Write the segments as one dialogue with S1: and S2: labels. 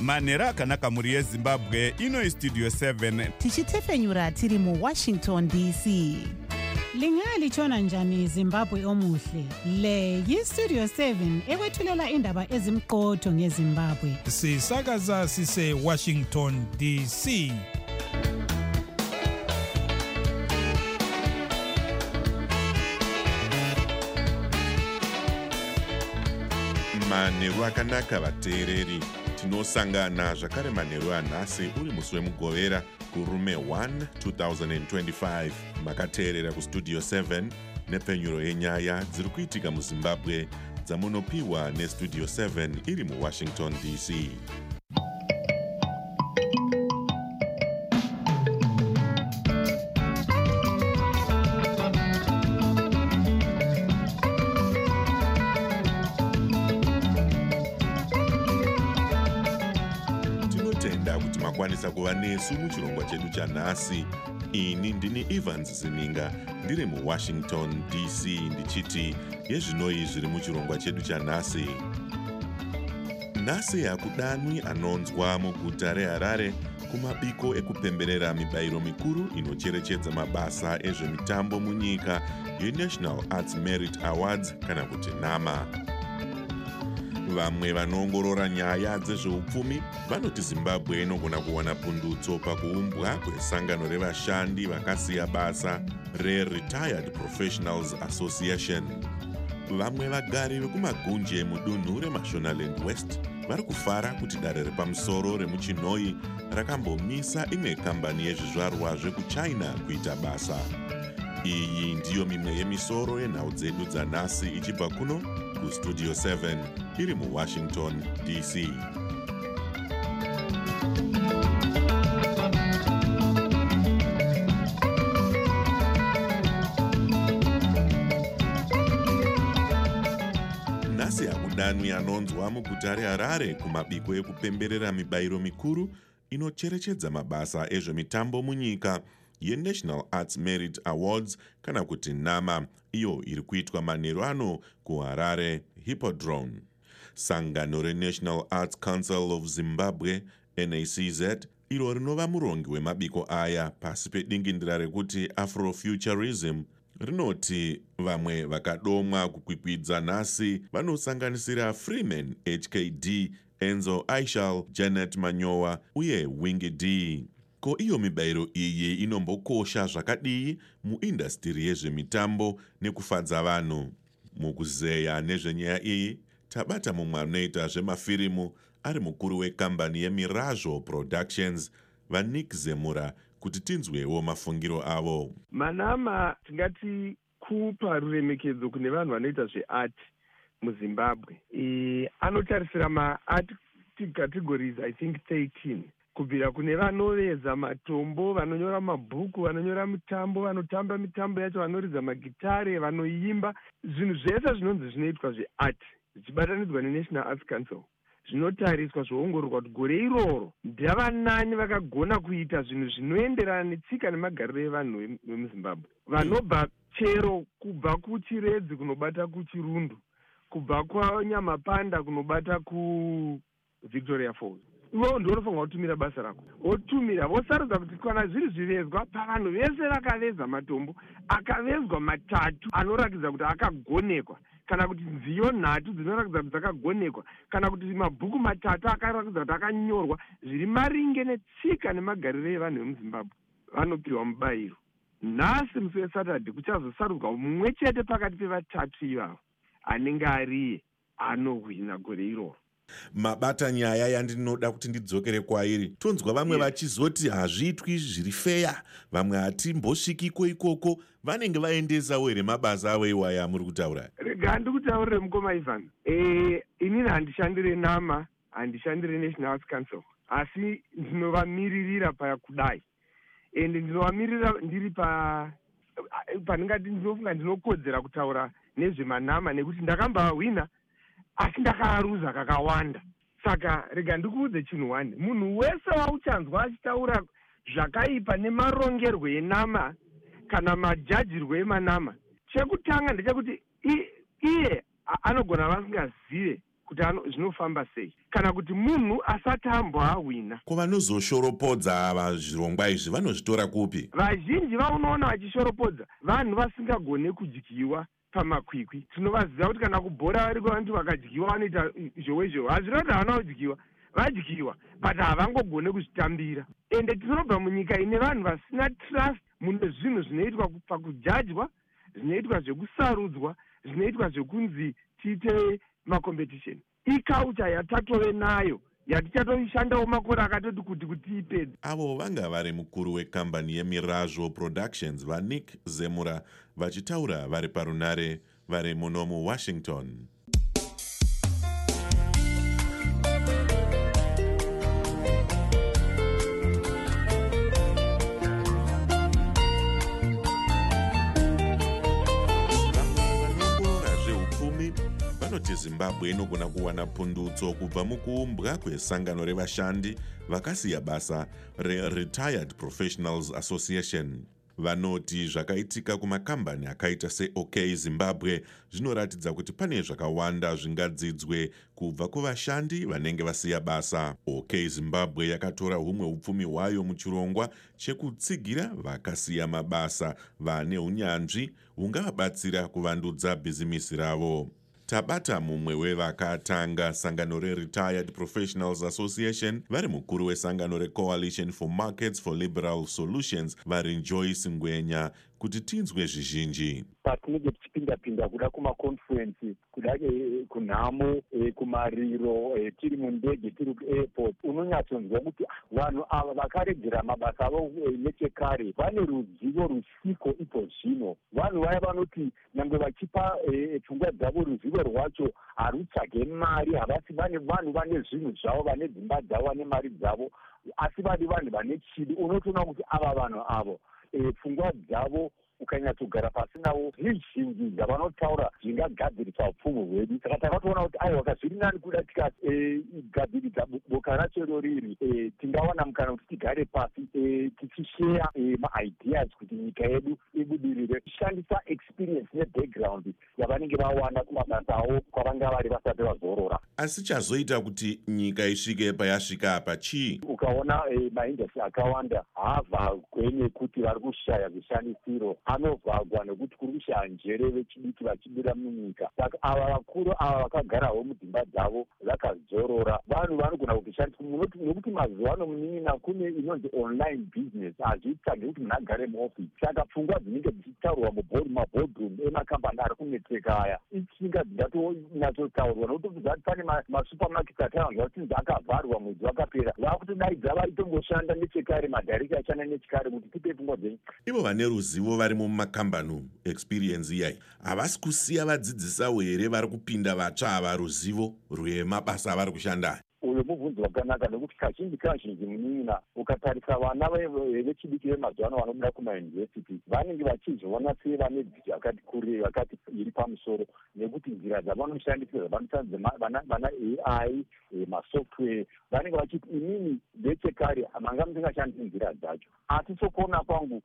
S1: manhero akanaka mhuri yezimbabwe. Ino istudio 7
S2: tichitefenyura tiri muWashington DC.
S3: Lingalitshona njani Zimbabwe omuhle? Le yiStudio 7 ekwethulela indaba ezimqotho ngeZimbabwe.
S4: Sisakaza sise Washington DC.
S5: Manheru akanaka vateereri, tinosangana zvakare manheru anhasi uri musi wemugovera kurume 1 2025. Makateerera kustudio 7 nepfenyuro yenyaya dziri kuitika muZimbabwe dzamunopiwa nestudio 7 iri muWashington DC. Makwanisa kuva nesu muchirongwa chedu chanhasi. Ini ndini Evans Zininga ndiri muWashington DC ndichiti yezvinoi zviri muchirongwa chedu chanhasi. Nhasi hakudanwi anonzwa muguta reHarare kumabiko ekupemberera mibayiro mikuru inocherechedza mabasa ezvemitambo munyika yeNational Arts Merit Awards kana kuti NAMA. Vamwe vanoongorora nyaya dzezveupfumi vanoti Zimbabwe inogona kuwana pundutso pakuumbwa kwesangano revashandi vakasiya basa reRetired Professionals Association. Vamwe vagari vekumagunje mudunhu reMashonaland West vari kufara kuti dare repamusoro remuChinoi rakambomisa imwe kambani yezvizvarwa zvekuChina kuita basa. Iyi ndiyo mimwe yemisoro yenhau dzedu dzanhasi ichibva kuno kustudio 7 iri muWashington DC. Nhasi hakudanwi anonzwa muguta reHarare kumabiko ekupemberera mibayiro mikuru inocherechedza mabasa ezvemitambo munyika yeNational Arts Merit Awards kana kuti NAMA, iyo iri kuitwa manheru ano kuHarare Hippodrome. Sangano reNational Arts Council of Zimbabwe, NACZ, iro rinova murongi wemabiko aya pasi pedingindira rekuti Afrofuturism, rinoti vamwe vakadomwa kukwikwidza nhasi vanosanganisira Freeman HKD, Enzo Aishal, Janet Manyowa uye Wingy D. Ko iyo mibayiro iyi inombokosha zvakadii muindastiri yezvemitambo nekufadza vanhu. Mukuzeya nezvenyaya iyi tabata mumwe anoita zvemafirimu ari mukuru wekambani yeMirajo Productions, vaNick Zemura, kuti tinzwewo mafungiro avo.
S6: MANAMA tingati kupa ruremekedzo kune vanhu vanoita zveart muZimbabwe. Anotarisira maart categories I think 13. Kubvira kune vanoveza matombo, vanonyora mabhuku, vanonyora mitambo, vanotamba mitambo yacho, vanoridza magitare, vanoimba. Zvinhu zvese zvinonzi zvinoitwa zveart zvichibatanidzwa neNational Arts Council zvinotariswa zvoongororwa kuti gore iroro ndavanani vakagona kuita zvinhu zvinoenderana netsika nemagariro evanhu vemuZimbabwe. Vanobva chero kubva kuchiredzi kunobata kuchirundu, kubva kwanyamapanda kunobata kuVictoria Falls. Ivo ndiwo unofanira kutumira basa rako. Wotumira, vosarudza kuti kana zviri zvivezwa pavanhu vese vakaveza matombo, akavezwa matatu anorakidza kuti akagonekwa, kana kuti nziyo nhatu dzinorakidza kuti dzakagonekwa, kana kuti mabhuku matatu akarakidza kuti akanyorwa zviri maringe netsika nemagariro evanhu vemuZimbabwe, vanopiwa mubayiro. Nhasi musi weSaturday kuchazosarudzwa mumwe chete pakati pevatatu ivavo anenge ariye anohwina gore iroro.
S5: Mabata nyaya yandinoda kuti ndidzokere kwairi. Tonzwa vamwe vachizoti hazviitwi zviri feya, vamwe hatimbosvikiko ikoko, vanenge vaendesawo here mabasa avo iwaya muri kutaura?
S6: Rega ndikutaurire mukoma Ivan. Inini handishandire NAMA, handishandire National Arts Council, asi ndinovamiririra pakudai. Ende ndinovamirira ndiri paningati ndinofunga ndinokodzera kutaura nezvemanama nekuti ndakambahwina asi ndakaaruza kakawanda. Saka rega ndikuudze chinhu wani, munhu wese wauchanzwa achitaura zvakaipa nemarongerwo enama kana majajirwo emanama, chekutanga ndechekuti iye anogona vasingazive kuti zvinofamba sei kana kuti munhu asati amboawina.
S5: Ko vanozoshoropodza ava zvirongwa izvi vanozvitora kupi?
S6: Vazhinji vaunoona vachishoropodza vanhu vasingagone kudyiwa pamakwikwi. Tinovaziva kuti kana kubhora vari vantu vakadyiwa vanoita izvowezvo. Hazvina kuti havana kudyiwa, vadyiwa but havangogone kuzvitambira. Ende tinobva munyika ine vanhu vasina trust mune zvinhu zvinoitwa pakujajwa, zvinoitwa zvekusarudzwa, zvinoitwa zvekunzi tiite makompetisheni. Iculture yatatove nayo yatichatoishandawo makore akatoti kuti ipedze.
S5: Avo vanga vari mukuru wekambani yeMirazvo Productions vaNick Zemura vachitaura vari parunare vari muno muWashington. Vanoti Zimbabwe inogona kuwana pundutso kubva mukuumbwa kwesangano revashandi vakasiya basa reRetired Professionals Association. Vanoti zvakaitika kumakambani akaita seOK Zimbabwe zvinoratidza kuti pane zvakawanda zvingadzidzwe kubva kuvashandi vanenge vasiya basa. OK Zimbabwe yakatora humwe upfumi hwayo muchirongwa chekutsigira vakasiya mabasa vane unyanzvi hungavabatsira kuvandudza bhizimisi ravo. Tabata mumwe wevakatanga sangano reRetired Professionals Association vari mukuru wesangano reCoalition for Markets for Liberal Solutions vari Joyce Ngwenya kuti tinzwe zvizhinji.
S7: Patinenge tichipinda kuda kumaconference, kuda kunhamo, kumariro, tiri mundege, tiri kuairport, unonyatsonzwa kuti vanhu ava vakaregera mabasa avo nechekare vane ruzivo rusiko ipo zvino. Vanhu vaya vanoti nyangwe vachipa pfungwa dzavo ruzivo rwacho harutsvage mari, havasi vanhu vane zvinhu zvavo, vane dzimba dzavo, vane mari dzavo, asi vadi vanhu vane chidi. Unotoona kuti ava vanhu avo pfungwa dzavo ukanyatsogara pasi navo zvizhinji zvavanotaura zvingagadziriswa upfumi hwedu. Saka takatoona kuti aiwa kazviri nani kuda tikagadziridza boka racho roriri, tingawana mukana kuti tigare pasi tichisheya maideas kuti nyika yedu ibudirire, tichishandisa experience nebackground yavanenge vawana kumabasa avo kwavanga vari vasati vazorora.
S5: Asi chazoita kuti nyika isvike payasvika apa chii?
S7: Ukaona maindastry akawanda haavhagwe nekuti vari kushaya zvishandisiro, anovhagwa nekuti kuri kushaya njere vechidiki vachibira munyika. Saka ava vakuru ava vakagarawo mudzimba dzavo vakazorora, vanhu vanogona kutishandisa nekuti mazuva ano munyina kune inonzi online business, hazvitsvage kuti munhu agare muofisi. Saka pfungwa dzinenge dzichitaurwa mumabhodroom emakambani ari kuneteka aya ichinga dzingatonatsotaurwa, nokuti pane masupermarket ataanzwa kuti akavharwa mwedzi wakapera, vakutodaidza vaitongoshanda nechekare, madhaireka ashanda nechekare kuti tipe pfungwa dzenyu.
S5: Ivo vane ruzivo varimo mumakambani, experience iyai, havasi kusiya vadzidzisawo here vari kupinda vatsva ava ruzivo rwemabasa avari kushanda?
S7: Uyo mubvunzo wakanaka, nekuti kazhinji munyina ukatarisa vana vechidiki vemazuva ano vanobuda kumayunivhesiti vanenge vachizviona sevane dzidzo yakati kurei, yakati iri pamusoro, nekuti nzira dzavanoshandisa vana AI, masoftware, vanenge vachiti inini ndechekare manga musingashandisi nzira dzacho. Asi sokuona kwangu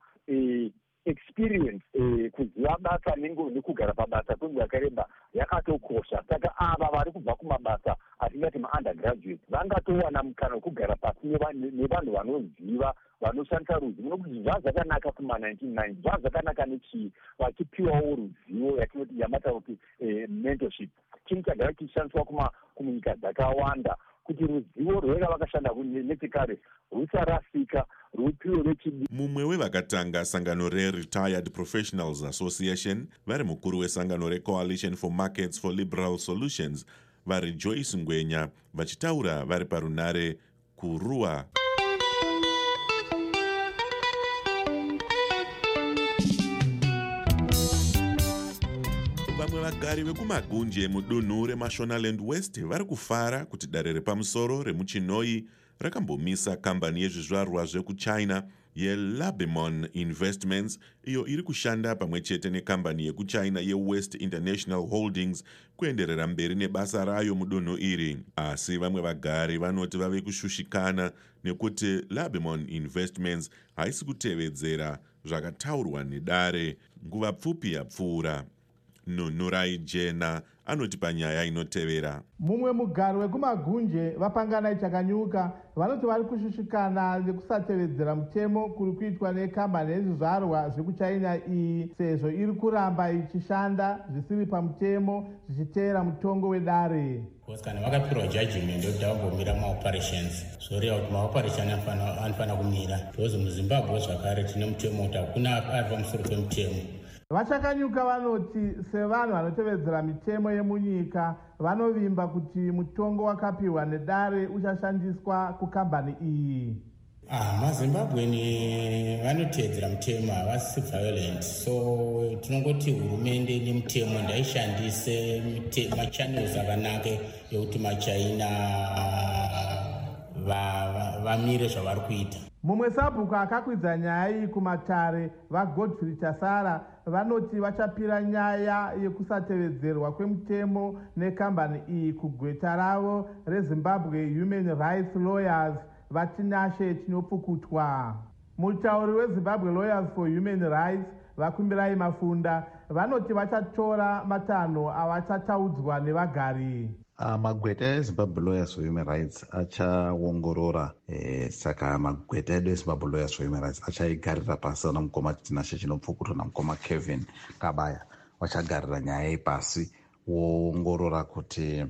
S7: experience, kuziva basa nekugara pabasa kwenguva yakareba yakatokosha. Saka ava vari kubva kumabasa atingati maundergraduate vangatowana mukana wekugara pasi nevanhu vanoziva, vanoshandisa ruzivo, nokuti zvazvakanaka kuma1990, zvazvakanaka nechii, vachipiwawo ruzivo yamata kuti mentorship, chinhu chagara chichishandiswa kumunyika dzakawanda, kuti ruzivo rwega vakashanda nechekare rusarasika, rupiwe vechidiki.
S5: Mumwe wevakatanga sangano reRetired Professionals Association vari mukuru wesangano reCoalition for Markets for Liberal Solutions vari Joyce Ngwenya vachitaura vari parunare kuRUA. Vamwe vagari vekumagunje mudunhu reMashonaland West vari kufara kuti dare repamusoro remuChinoi rakambomisa kambani yezvizvarwa zvekuchina yeLabemon Investments, iyo iri kushanda pamwe chete nekambani yekuchina yeWest International Holdings kuenderera mberi nebasa rayo mudunhu iri. Asi vamwe vagari vanoti vave kushushikana nekuti Labemon Investments haisi kutevedzera zvakataurwa nedare nguva pfupi yapfuura. Nunurai Jena anoti panyaya inotevera.
S8: Mumwe mugari wekumagunje vapangana chakanyuka vanoti vari kushushikana nekusatevedzera mutemo kuri kuitwa nekambani yezvizvarwa zvekuchina iyi sezvo iri kuramba ichishanda zvisiri pamutemo zvichiteera mutongo wedare.
S9: Kana vakapirwa judgment kuti vambomira maoperations zvoreva kuti maoperation anofanira kumira because muzimbabwe zvakare tine mutemo kuti hakuna ari pamusoro pemutemo.
S8: Vachakanyuka vanoti sevanhu vanotevedzera mitemo yemunyika vanovimba kuti mutongo wakapiwa nedare uchashandiswa kukambani iyi.
S9: MaZimbabweni vanotevedzera mutemo, havasi violent, so tinongoti hurumende nemutemo ndaishandise machannels akanaka ekuti machaina vamire zvavari kuita.
S8: Mumwe sabhuku akakwidza nyaya iyi kumatare vaGodfrey Chasara vanoti vachapira nyaya yekusatevedzerwa kwemutemo nekambani iyi kugweta ravo reZimbabwe Human Rights Lawyers vatinashe chinopfukutwa. Mutauri weZimbabwe Lawyers for Human Rights Vakumbirai Mafunda vanoti vachatora matanho avachataudzwa nevagari.
S10: Magweta eZimbabwe Lawyers for Human Rights achaongorora saka magweta edu eZimbabwe Lawyers for Human Rights achaigarira pasi na mukoma Tinashe chinopfukutwa namukoma Kevin Kabaya vachagarira nyaya ipasi woongorora kuti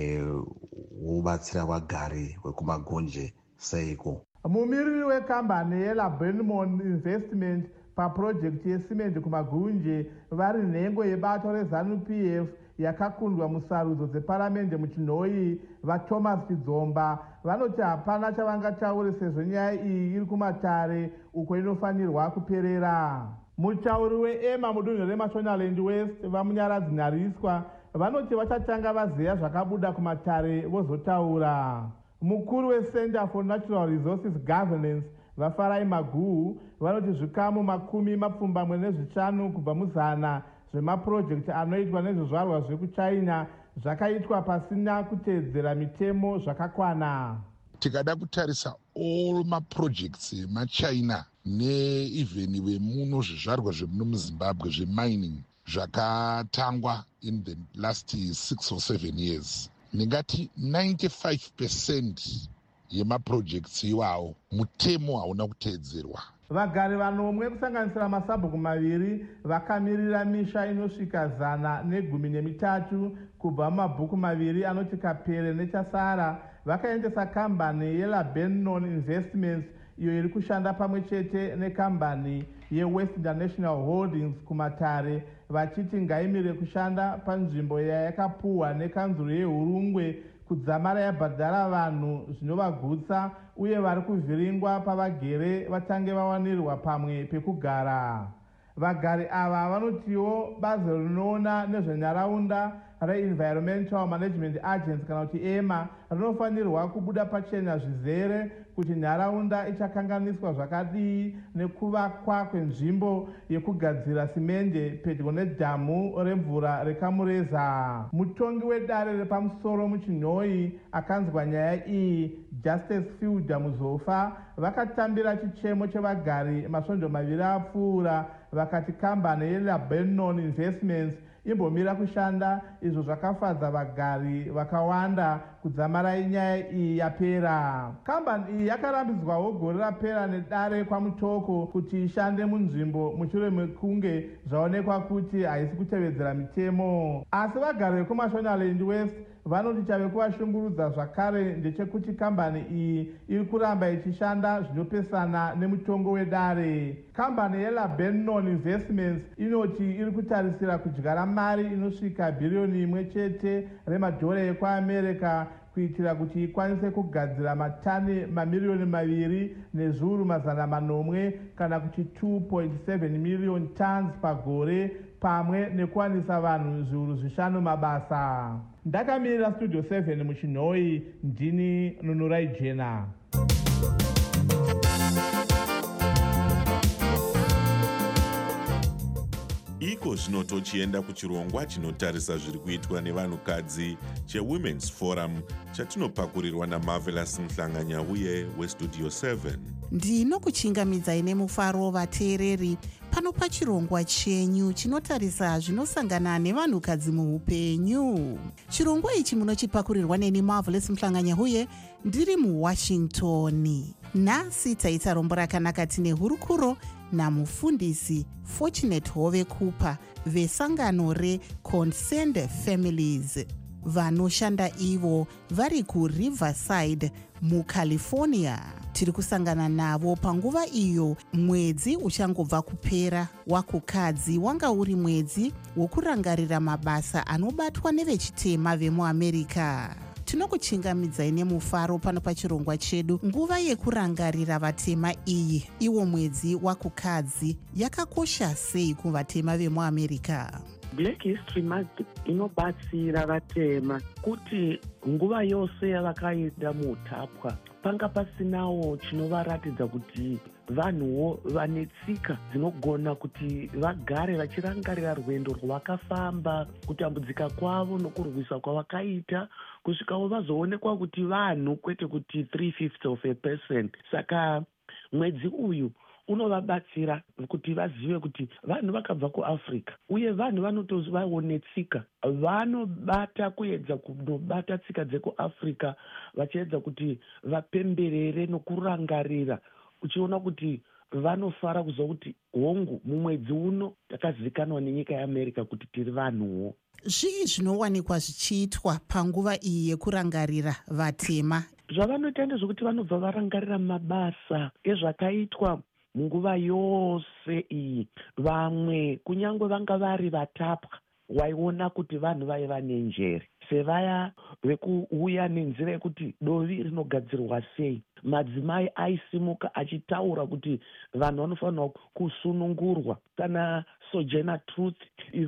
S10: wobatsira vagari vekumagunje seiko.
S8: Mumiriri wekambani yeLabenmon Investment paprojekti yesimende kumagunje vari nhengo yebato reZANU-PF yakakundwa musarudzo dzeparamende muchinhoi vaThomas Chidzomba vanoti hapana chavangataure sezvo nyaya iyi iri kumatare uko inofanirwa kuperera. Mutauri weEMA mudunhu reMashonaland West vamunyaradzi Nyariswa vanoti vachatanga vaziva zvakabuda kumatare vozotaura. Mukuru weCenter for Natural Resources Governance Vafarai Maguhu vanoti zvikamu 25 kubva muzana zvemapurojekti anoitwa nezvizvarwa zvekuchina zvakaitwa pasina kuteedzera mitemo zvakakwana.
S11: Tikada kutarisa all maprojects emachina neevheni vemuno zvizvarwa zvemuno muZimbabwe zvemining zvakatangwa in the last 6 or 7 years. Ndingati 95% yemaprojects iwawo mutemo hauna kuteedzerwa.
S8: Vagari vanomwe kusanganisira masabhuku maviri vakamirira misha inosvika 113 kubva mumabhuku maviri anoti Kapere neChasara vakaendesa kambani yeLabenmon Investments iyo iri kushanda pamwe chete nekambani yeWest International Holdings kumatare vachiti ngaimire kushanda panzvimbo yayakapuhwa nekanzuro yeHurungwe kudzamara yabhadhara vanhu zvinovagutsa uye vari kuvhiringwa pavagere vatange vawanirwa pamwe pekugara. Vagari ava vanotiwo bazi rinoona nezvenharaunda reEnvironmental Management Agency kana kuti EMA rinofanirwa kubuda pachena zvizere kuti nharaunda ichakanganiswa zvakadii nekuvakwa kwenzvimbo yekugadzira simende pedyo nedhamu remvura reKamureza. Mutongi wedare repamusoro muchinhoi akanzwa nyaya iyi Justice Fielder Muzofa vakatambira chichemo chevagari masvondo maviri apfuura vakati kambani yeLabenmon Investments imbomira kushanda izvo zvakafadza vagari vakawanda kudzamara nyaya iyi yapera. Kambani iyi yakarambidzwawo gore rapera nedare kwamutoko kuti ishande munzvimbo mushure mekunge zvaonekwa kuti haisi kutevedzera mitemo. Asi vagari vekuMashonaland West vanoti chave kuvashungurudza zvakare ndechekuti kambani iyi iri kuramba ichishanda zvinopesana nemutongo wedare. Kambani yeLabenmon Investments inoti iri kutarisira kudyara mari inosvika bhiriyoni 1 chete remadhora ekuAmerica kuitira kuti ikwanise kugadzira matani mamiliyoni 2,400 kana kuti 2.7 million tons pagore pamwe nekuwanisa vanhu zviuru 5 mabasa. Ndakamirira Studio 7 muchinhoi ndini Nunurai Jena.
S5: iko zvino tochienda kuchirongwa chinotarisa zviri kuitwa nevanhukadzi cheWomen's Forum chatinopakurirwa naMarvelous Mhlanganyauye weStudio 7.
S2: ndinokuchingamidzai nemufaro vateereri pano pachirongwa chenyu chinotarisa zvinosangana nevanhukadzi muupenyu. chirongwa ichi munochipakurirwa neni Marvelous Mhlanganyauye ndiri muWashington. nhasi taita rombo rakanaka tine hurukuro namufundisi Fortunate Hove Cooper vesangano reConcerned Families vanoshanda ivo vari kuRiverside muCalifornia. tiri kusangana navo panguva iyo mwedzi uchangobva kupera wakukadzi wanga uri mwedzi wokurangarira mabasa anobatwa nevechitema vemuamerica. tinokuchingamidzai nemufaro pano pachirongwa chedu. nguva yekurangarira vatema iyi, iwo mwedzi wakukadzi, yakakosha sei kuvatema vemuamerica?
S12: Black History Month inobatsira vatema kuti nguva yose yavakaenda muutapwa panga pasinawo chinovaratidza kuti vanhuwo vane tsika dzinogona kuti vagare vachirangarira rwendo rwavakafamba, kutambudzika kwavo nokurwisa kwavakaita, kusvikawo vazoonekwa kuti vanhu kwete kuti 3/5 of a person. Saka mwedzi uyu unovabatsira kuti vazive kuti vanhu vakabva kuAfrica uye vanhu vanotovaone tsika, vanobata kuedza kunobata tsika dzekuAfrica vachiedza kuti vapemberere nokurangarira, uchiona kuti vanofara kuziva kuti hongu mumwedzi uno takazivikanwa nenyika yeAmerica kuti tiri vanhuwo.
S2: zvii zvinowanikwa zvichiitwa panguva iyi yekurangarira vatema?
S12: zvavanoita ndezvokuti vanobva varangarira mabasa ezvakaitwa munguva yose iyi. Vamwe kunyange vanga vari vatapwa waiona kuti vanhu vaiva nenjere, sevaya vekuuya nenzira yekuti dovi rinogadzirwa sei. Madzimai aisimuka achitaura kuti vanhu vanofanirwa kusunungurwa. Kana Sojourner Truth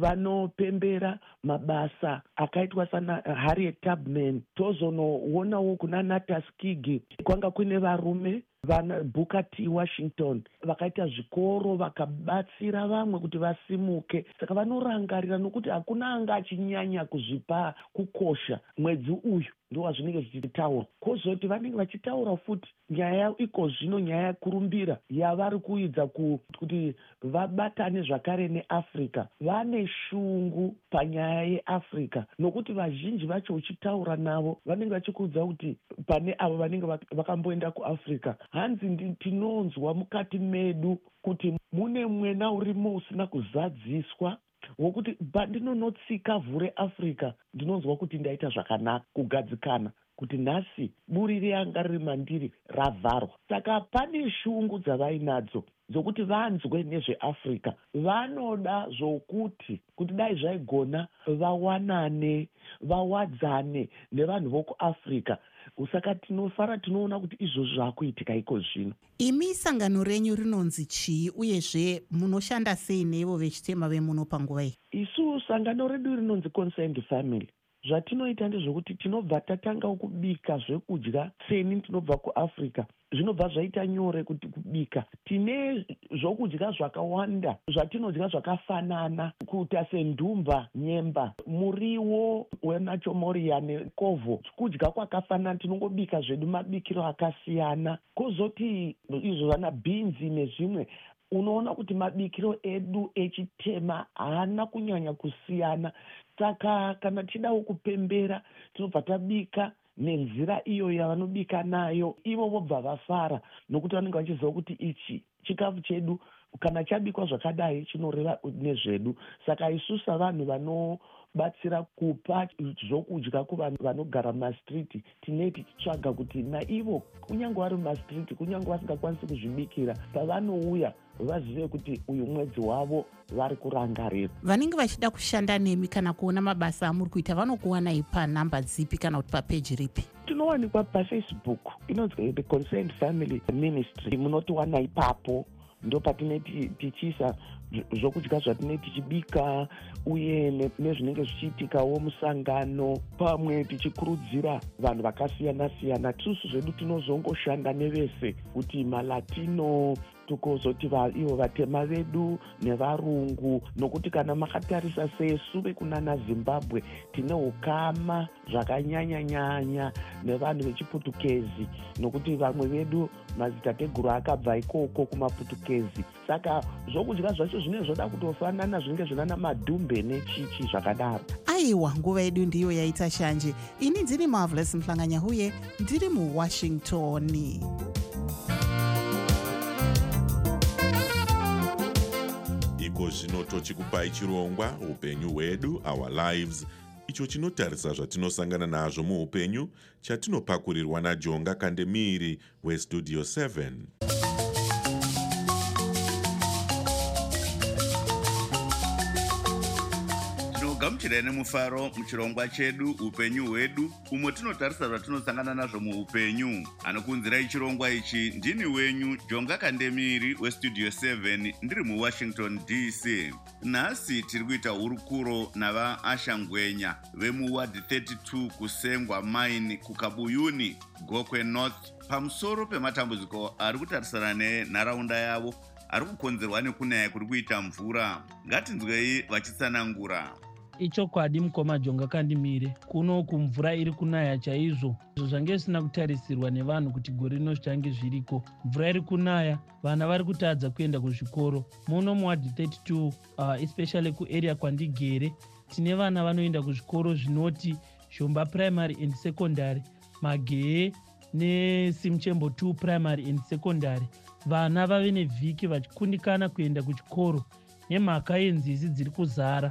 S12: vanopembera mabasa akaitwa sana Harriet Tubman. Tozonoonawo kuna Natas Kigi kwanga kune varume vana Booker T. Washington vakaita zvikoro vakabatsira vamwe kuti vasimuke. Saka vanorangarira nokuti hakuna anga achinyanya kuzvipa kukosha. Mwedzi uyu ndo wazvinenge zvichitaura. Kozoti vanenge vachitaura futi nyaya iko zvino, nyaya kurumbira yavari kuidza kuti vabatane zvakare neAfrica. Vane shungu panyaya yeAfrica nokuti vazhinji vacho uchitaura navo vanenge vachikuudza kuti pane avo vanenge vakamboenda kuAfrica, hanzi tinonzwa mukati medu kuti mune mwena urimo usina kuzadziswa wokuti pandinonotsika vhu reAfrica ndinonzwa kuti ndaita zvakanaka kugadzikana kuti nhasi buri reanga riri mandiri ravharwa. Saka pane shungu dzavainadzo dzokuti vanzwe nezveAfrica. Vanoda zvokuti dai zvaigona vawanane, vawadzane nevanhu vokuAfrica. Saka tinofara tinoona kuti izvozvo zvakuitika iko zvino.
S2: Imi sangano renyu rinonzi chii uyezve munoshanda sei nevo vechitema vemuno panguva iyi?
S12: Isu sangano redu rinonzi Concerned Family. Zvatinoita ndezvokuti tinobva tatanga kubika zvekudya seni tinobva kuAfrica. Zvinobva zvaita nyore kuti kubika. Tine zvokudya zvakawanda zvatinodya zvakafanana kuita sendumba, nyemba, muriwo wenachomoria nekovho. Kudya kwakafanana, tinongobika zvedu mabikiro akasiyana. Kozoti izvo vana beans nezvimwe, unoona kuti mabikiro edu echitema haana kunyanya kusiyana. Saka kana tidawo kupembera tinobva tabika nenzira iyo yavanobika nayo. Ivo vobva vafara nokuti vanenge vachiziva kuti ichi chikafu chedu kana chabikwa zvakadai chinoreva nezvedu. Saka isusu savanhu vanobatsira kupa zvokudya kuvanhu vanogara mumastriti, tineti tichitsvaga kuti naivo kunyange vari mumastriti, kunyange vasingakwanisi kuzvibikira, pavanouya vazive kuti uyu mwedzi wavo vari kurangarira.
S2: Vanenge vachida kushanda nemi kana kuona mabasa amuri kuita vanokuwanai panhamba dzipi kana kuti papeji ripi?
S12: Tinowanikwa paFacebook inonzi The Concerned Family Ministry. Munotiwana ipapo, ndo patineti tichiisa zvokudya zvatinenge tichibika uye nezvinenge zvichiitikawo musangano, pamwe tichikurudzira vanhu vakasiyana-siyana. Tisusu zvedu tinozongoshanda nevese kuti maLatino tukozoti ivo vatema vedu nevarungu, nokuti kana makatarisa sesu vekunana Zimbabwe tine ukama zvakanyanya-nyanya nevanhu vechiputukezi, nokuti vamwe vedu madzitateguru akabva ikoko kumaputukezi. Saka zvokudya zvacho zvinenge zvoda kutofanana, zvinenge zvinana madhumbe nechichi zvakadaro.
S2: Aiwa, nguva yedu ndiyo yaita shanje. Ini ndiri Marvelous Mhlanganya-Huye, ndiri muWashington.
S5: Iko zvino tochikupai chirongwa upenyu hwedu, our lives, icho chinotarisa zvatinosangana nazvo muupenyu, chatinopakurirwa naJonga Kandemiri weStudio 7.
S1: Gamuchirai nemufaro muchirongwa chedu upenyu hwedu, umwe tinotarisa zvatinosangana nazvo muupenyu. Anokunzirai chirongwa ichi ndini wenyu Jonga Kandemiri weStudio 7, ndiri muWashington DC. Nhasi tiri kuita hurukuro navaAsha Ngwenya vemuWard 32 kuSengwa Mine kuKabuyuni, Gokwe North, pamusoro pematambudziko ari kutarisana nenharaunda yavo ari kukonzerwa nekunaya kuri kuita mvura. Ngatinzwei vachitsanangura.
S13: Ichokwadi mukoma Jonga Kandemiri, kuno kumvura iri kunaya chaizvo. Zvange zvisina kutarisirwa nevanhu kuti gore rino zvichange zviriko. Mvura iri kunaya, vana vari kutadza kuenda kuzvikoro. Muno muWard 32, especially kuarea kwandigere, tine vana vanoenda kuzvikoro zvinoti Zhomba Primary and Secondary, Mageye neSimchembo 2 Primary and Secondary. Vana vave nevhiki vachikundikana kuenda kuchikoro nemhaka yenzizi dziri kuzara.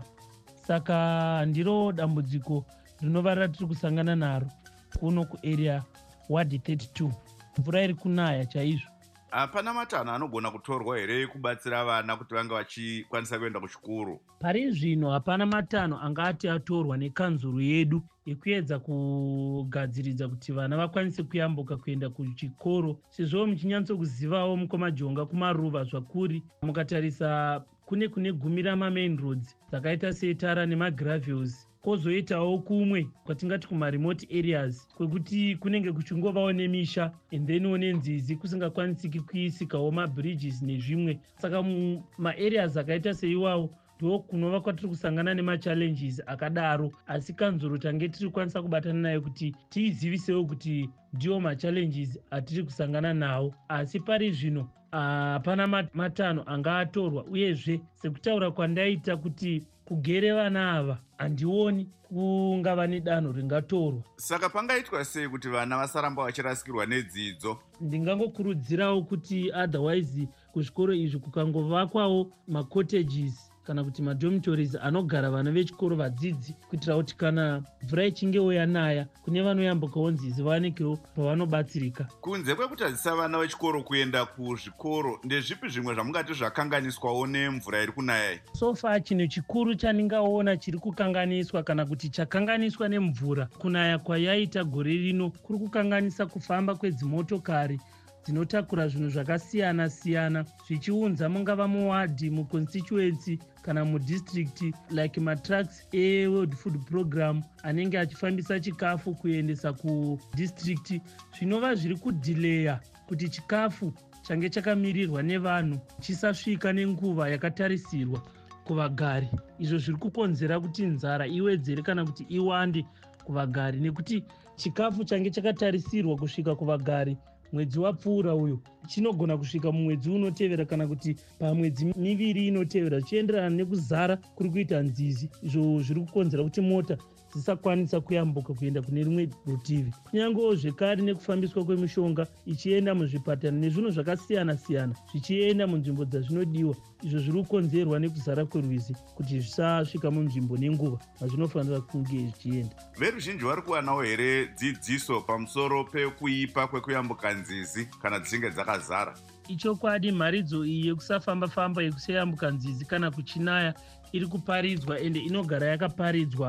S13: Saka ndiro dambudziko rinova ratiri kusangana naro kuno kuarea Ward 32. Mvura iri kunaya chaizvo.
S1: Hapana matanho anogona kutorwa here kubatsira vana kuti vange vachikwanisa kuenda kuchikoro?
S13: Pari zvino hapana matanho angati atorwa nekanzuru yedu ekuedza kugadziridza kuti vana vakwanise kuyambuka kuenda kuchikoro, sezvo muchinyatsokuzivawo mukoma Jonga kumaruva zvakuri. Mukatarisa kune gumira mamain roads dzakaita seTara nemagravels, kozoitawo kumwe kwatingati kumaremote areas kwekuti kunenge kuchingovawo nemisha and then nenzizi kusingakwanisiki kuisikawo mabridges nezvimwe. Saka maareas akaita seiwawo ndo kunova kwatiri kusangana nemachallenges akadaro, asi kanzuro tange tiri kwanisa kubatana nayo kuti tiizivisewo kuti ndiwo machallenges atiri kusangana nawo. Asi pari zvino hapana matanho anga atorwa, uyezve sekutaura kwandaita kuti kugere vana ava handioni kungava nedanho ringatorwa.
S1: Saka pangaitwa sei kuti vana vasaramba vachirasikirwa nedzidzo?
S13: Ndingangokurudzirawo kuti otherwise kuzvikoro izvi kukangovakwawo macottages kana kuti madormitories anogara vana vechikoro vadzidzi, kuitira kuti kana mvura ichingewo yanaya kune vanoyambukawo nzizi vawanekewo pavanobatsirika.
S1: Kunze kwekutadzisa vana vechikoro kuenda kuzvikoro, ndezvipi zvimwe zvamungati zvakanganiswawo nemvura iri kunaya?
S13: Sofa chinhu chikuru chandingaona chiri kukanganiswa kana kuti chakanganiswa nemvura kunaya kwayaita gore rino kuri kukanganisa kufamba kwedzimotokari dzinotakura zvinhu zvakasiyana-siyana zvichiunza mungava muwadhi, muconstituency kana mudistrict, like matrucks eWorld Food Program anenge achifambisa chikafu kuendesa kudistrict. Zvinova zviri kudhileya kuti chikafu change chakamirirwa nevanhu chisasvika nenguva yakatarisirwa kuvagari. Izvo zviri kukonzera kuti nzara iwedzere kana kuti iwande kuvagari, nekuti chikafu change chakatarisirwa kusvika kuvagari mwedzi wapfuura uyu chinogona kusvika mumwedzi unotevera kana kuti pamwedzi miviri inotevera, zvichienderana nekuzara kuri kuita nzizi. Izvo zviri kukonzera kuti mota dzisakwanisa kuyambuka kuenda kune rimwe rutivi. Kunyangewo zvekare nekufambiswa kwemishonga ichienda muzvipatara nezvinhu zvakasiyana-siyana zvichienda munzvimbo dzazvinodiwa. Izvo zviri kukonzerwa nekuzara kwerwizi kuti zvisasvika munzvimbo nenguva mazvinofanira kunge zvichienda.
S1: Veruzhinji vari kuwanawo here dzidziso pamusoro pekuipa kwekuyambuka nzizi kana dzichinge dzakazara?
S13: Ichokwadi mharidzo iyi yekusafamba-famba yekusayambuka nzizi kana kuchinaya iri kuparidzwa ende inogara yakaparidzwa,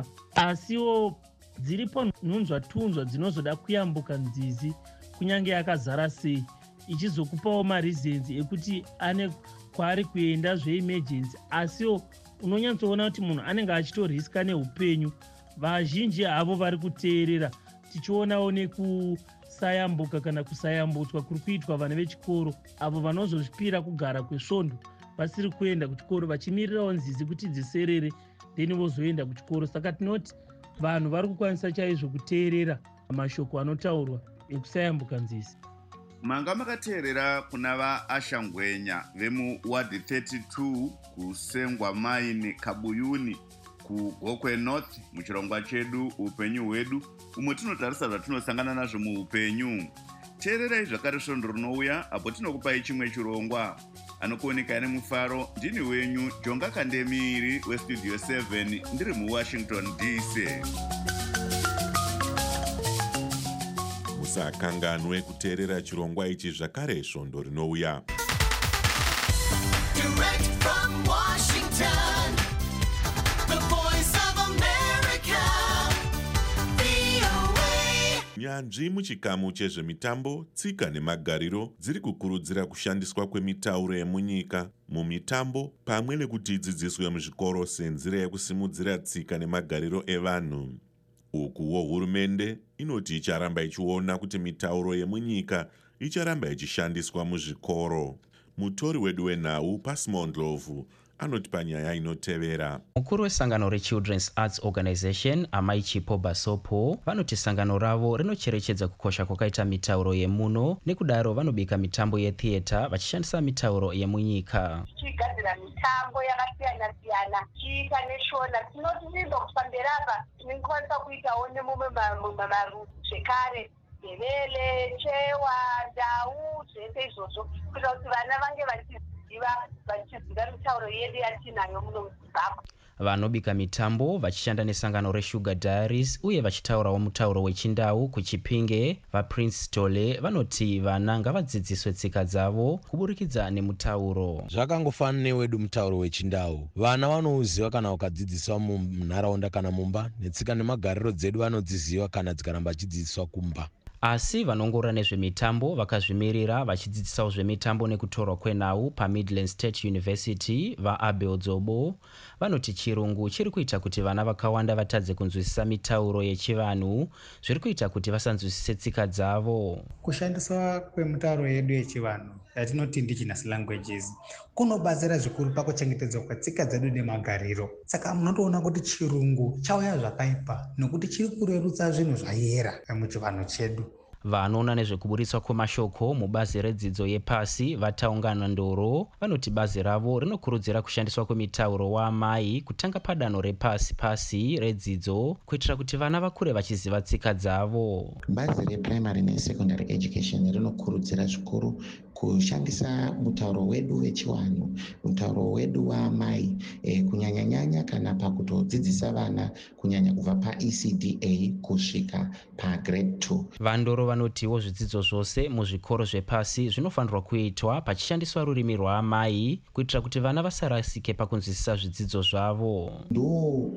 S13: asiwo dziripo nhunzva-tunzva dzinozoda kuyambuka nzizi kunyange yakazara sei. ichizokupawo mareasons ekuti ane kwaari kuenda zveemergency, asiwo unonyatsoona kuti munhu anenge achitoriska neupenyu. Vazhinji havo vari kuteerera, tichionawo nekusayambuka kana kusayambutswa kuri kuitwa vana vechikoro avo vanozozvipira kugara kwesvondo vasiri kuenda kuchikoro vachimirirawo nzizi kuti dziserere then vozoenda kuchikoro. Saka tinoti vanhu vari kukwanisa chaizvo kuteerera mashoko anotaurwa ekusayambuka nzizi.
S1: Manga makateerera kuna vaashangwenya vemuwadi 32 kusengwa maini Kabuyuni kuGokwe North muchirongwa chedu upenyu hwedu, umwe tinotarisa zvatinosangana nazvo muupenyu. Teererai zvakare svondo rinouya apo tinokupai chimwe chirongwa. Anokuoneka nemufaro ndini wenyu Jonga Kandemiri westudio 7 ndiri muWashington DC.
S5: Musakanganwe kuteerera chirongwa ichi zvakare svondo rinouya.
S14: Direct from Washington, the voice of America, VOA.
S5: Nyanzvi muchikamu chezvemitambo, tsika nemagariro dziri kukurudzira kushandiswa kwemitauro yemunyika mumitambo pamwe nekuti dzidziswe muzvikoro senzira yekusimudzira tsika nemagariro evanhu. Ukuwo hurumende inoti icharamba ichiona kuti mitauro yemunyika icharamba ichishandiswa muzvikoro. Mutori wedu wenhau Pasmon Ndlovu anoti panyaya inotevera.
S15: Mukuru wesangano reChildren's Arts Organization Amai Chipo Basopo vanoti sangano ravo rinocherechedza kukosha kwakaita mitauro yemuno, nekudaro vanobika mitambo yetheatre vachishandisa mitauro yemunyika.
S16: Tichigadzira mitambo yakasiyana siyana chiita neshona tinoti tizokufambira apa tinokwanisa kuitawo nemumwe marutu zvekare devele chewa ndau zvese izvozvo kuitira kuti vana vange vachiziva mitauro yedu yatinayo muno muZimbabwe.
S15: Vanobika mitambo vachishanda nesangano reSugar Diaries uye vachitaurawo mutauro wechindau kuChipinge, vaPrince Tole vanoti vana ngavadzidziswe tsika dzavo kuburikidza nemutauro.
S17: Zvakangofana newedu mutauro wechindau. Vana vanouziva kana ukadzidziswa munharaunda kana mumba, netsika nemagariro dzedu vanodziziva kana dzikaramba chidzidziswa kumba.
S15: Asi vanongorora nezvemitambo vakazvimirira vachidzidzisawo zvemitambo nekutorwa kwenhau paMidland State University vaAbel Dzobo vanoti chirungu chiri kuita kuti vana vakawanda vatadze kunzwisisa mitauro yechivanhu, zviri kuita kuti vasanzwisise tsika dzavo.
S18: Kushandiswa kwemitauro yedu yechivanhu yatinoti indigenous languages kunobatsira zvikuru pakuchengetedzwa kwetsika dzedu nemagariro. Saka munotoona kuti chirungu chauya zvakaipa nekuti chiri kurerutsa zvinhu zvayera muchivanhu chedu.
S15: Vanoona nezvekuburitswa kwemashoko mubazi redzidzo yepasi vataungana ndoro vanoti bazi ravo rinokurudzira kushandiswa kwemitauro waamai kutanga padanho repasi-pasi redzidzo kuitira kuti vana vakure vachiziva tsika dzavo.
S19: Bazi reprimary nesecondary education rinokurudzira zvikuru kushandisa mutauro wedu wechivanhu, mutauro wedu waamai kunyanya-nyanya kana pakutodzidzisa vana kunyanya kubva paECDA kusvika pagrade 2.
S15: Vandoro vanotiwo zvidzidzo zvose muzvikoro zvepasi zvinofanirwa kuitwa pachishandiswa rurimi rwaamai kuitira kuti vana vasarasike pakunzwisisa zvidzidzo zvavo.
S19: Ndo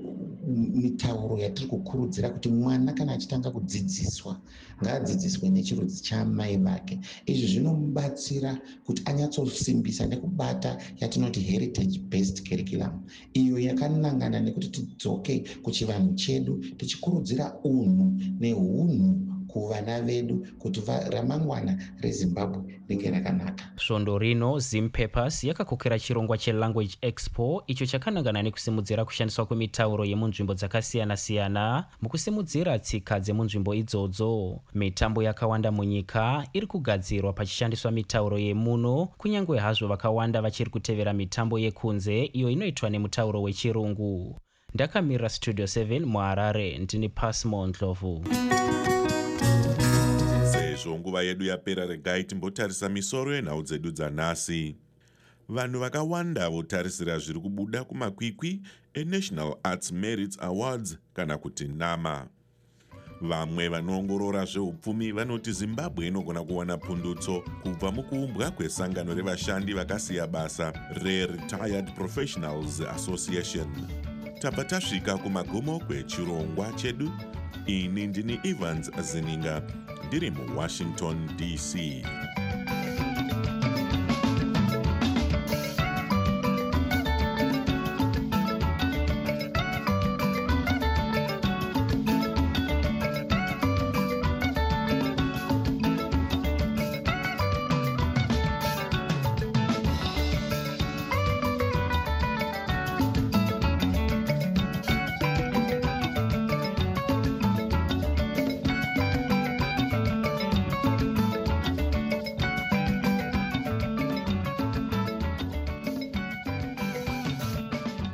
S19: mitauro yatiri kukurudzira kuti mwana kana achitanga kudzidziswa ngaadzidziswe nechirudzi chaamai vake. Izvi zvinomubatsira kuti anyatsosimbisa nekubata yatinoti heritage based curriculum, iyo yakanangana nekuti tidzoke kuchivanhu chedu tichikurudzira unhu nehunhu kuvana vedu kuti ramangwana reZimbabwe ringe rakanaka.
S15: Svondo rino Zimpapers yakakokera chirongwa cheLanguage Expo icho chakanangana nekusimudzira kushandiswa kwemitauro yemunzvimbo dzakasiyana-siyana mukusimudzira tsika dzemunzvimbo idzodzo. Mitambo yakawanda munyika iri kugadzirwa pachishandiswa mitauro yemuno, kunyange hazvo vakawanda vachiri kutevera mitambo yekunze iyo inoitwa nemutauro wechirungu. Ndakamirira Studio 7 muHarare, ndini Pasmo Ndlovu.
S5: Sezvo nguva yedu yapera, regai timbotarisa misoro yenhau dzedu dzanhasi. Vanhu vakawanda votarisira zviri kubuda kumakwikwi eNational Arts Merit Awards kana kuti NAMA. Vamwe vanoongorora zveupfumi vanoti Zimbabwe inogona kuwana pundutso kubva mukuumbwa kwesangano revashandi vakasiya basa reRetired Professionals Association. Tabva tasvika kumagumo kwechirongwa chedu. Ini ndini Evans Zininga ndiri muWashington DC.
S14: Washington.